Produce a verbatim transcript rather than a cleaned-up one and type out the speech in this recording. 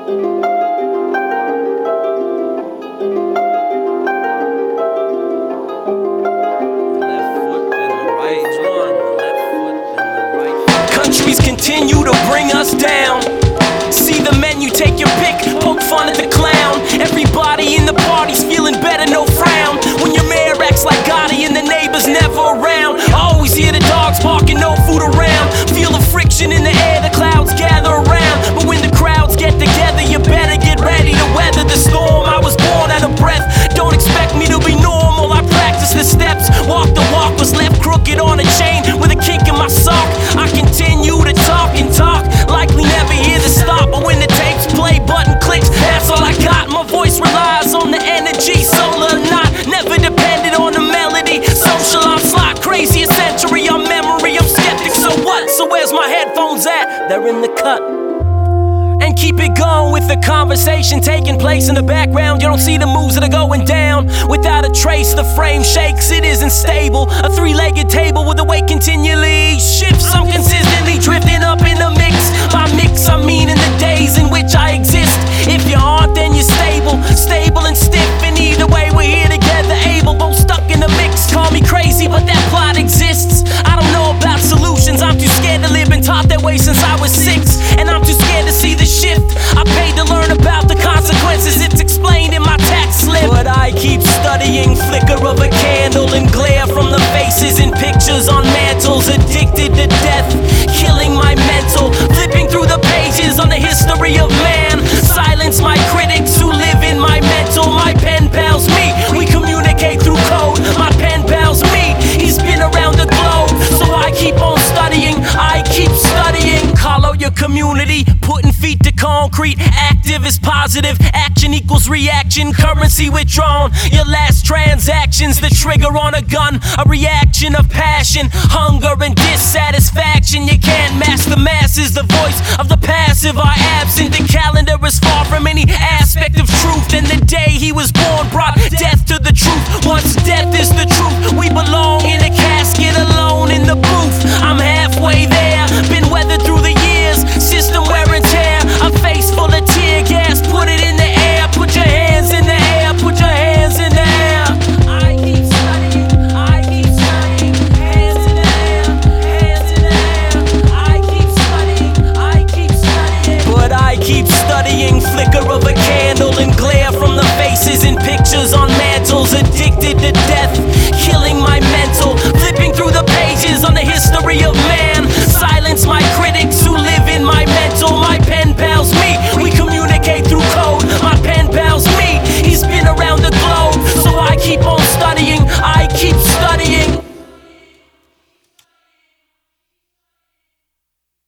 Countries continue to bring us down. See the menu, take your pick, poke fun at the clown. Everybody in the party's feeling better, no frown. When your mayor acts like Gotti and the neighbors never around. Always hear the dogs barking, no food around. Feel the friction in the air, the clouds gather around. But when the crowds get together, you better get ready to weather the storm. I was born out of breath, don't expect me to be normal. I practice the steps, walk the walk, was left crooked on a chain with a kink in my sock. I continue to talk and talk, likely never hear the stop. But when the tapes play, button clicks, that's all I got. My voice relies on the energy, solar not, never depended on the melody. Social onslaught, craziest century, I'm memory, I'm skeptic, so what? So where's my headphones at? They're in the cut. And keep it going with the conversation taking place in the background. You don't see the moves that are going down. Without a trace, the frame shakes, it isn't stable. A three-legged table where the weight continually shifts. I'm consistently drifting up in the mix. By mix, I mean in the days in which I exist. If you aren't, then you're stable. Stable and stiff, and either way we're here together, able. Both stuck in the mix, call me crazy, but that plot exists. I don't know about solutions, I'm too scared to live. Been taught that way since I was six, and I'm too scared to see the shift. I paid to learn about the consequences, it's explained in my tax slip. But I keep studying, flicker of a candle and glare from the faces and pictures on mantles. Addicted to death, killing my mental, flipping through the pages on the history of man. Silence my critics who live in my mental. My pen pals me, we communicate through code. My pen pals me, he's been around the globe. So I keep on studying, I keep studying. Call out your community, putting feet to concrete. Active is positive, action equals reaction. Currency withdrawn, your last transaction's the trigger on a gun. A reaction of passion, hunger and dissatisfaction. You can't mask the masses, the voice of the passive are absent. The calendar is far from any aspect of truth. And the day he was born brought death to the truth. Once death is the truth, we belong in a casket alone in the booth. I'm halfway there, been weathered through the years. System wear and tear, a face full of tear gas. Put it in the air, put your hands in the air, put your hands in the air. I keep studying, I keep studying. Hands in the air, hands in the air. I keep studying, I keep studying. But I keep studying, flicker of a candle